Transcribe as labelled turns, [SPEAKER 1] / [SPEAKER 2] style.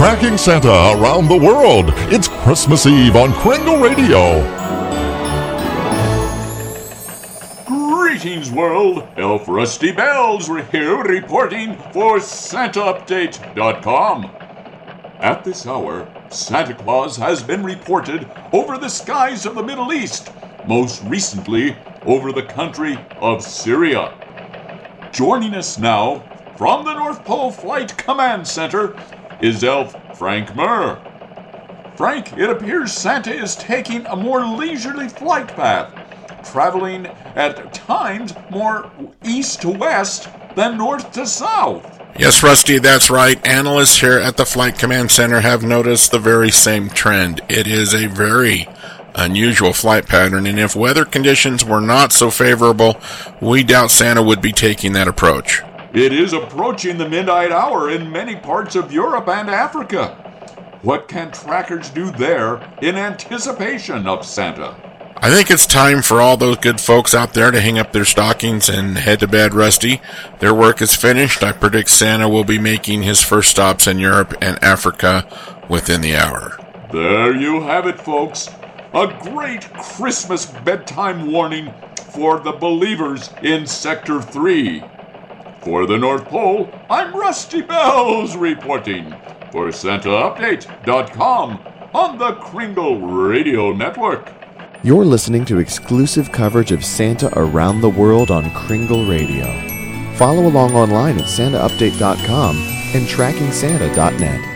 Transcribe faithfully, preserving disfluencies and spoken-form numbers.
[SPEAKER 1] Tracking Santa around the world. It's Christmas Eve on Kringle Radio.
[SPEAKER 2] Greetings, world. Elf Rusty Bells here reporting for Santa Update dot com. At this hour, Santa Claus has been reported over the skies of the Middle East, most recently over the country of Syria. Joining us now from the North Pole Flight Command Center is Elf Frank Murr. Frank, it appears Santa is taking a more leisurely flight path, traveling at times more east to west than north to south.
[SPEAKER 3] Yes, Rusty, that's right. Analysts here at the Flight Command Center have noticed the very same trend. It is a very unusual flight pattern, and if weather conditions were not so favorable, we doubt Santa would be taking that approach.
[SPEAKER 2] It is approaching the midnight hour in many parts of Europe and Africa. What can trackers do there in anticipation of Santa?
[SPEAKER 3] I think it's time for all those good folks out there to hang up their stockings and head to bed, Rusty. Their work is finished. I predict Santa will be making his first stops in Europe and Africa within the hour.
[SPEAKER 2] There you have it, folks. A great Christmas bedtime warning for the believers in Sector three. For the North Pole, I'm Rusty Bells reporting for Santa Update dot com on the Kringle Radio Network.
[SPEAKER 4] You're listening to exclusive coverage of Santa around the world on Kringle Radio. Follow along online at Santa Update dot com and Tracking Santa dot net.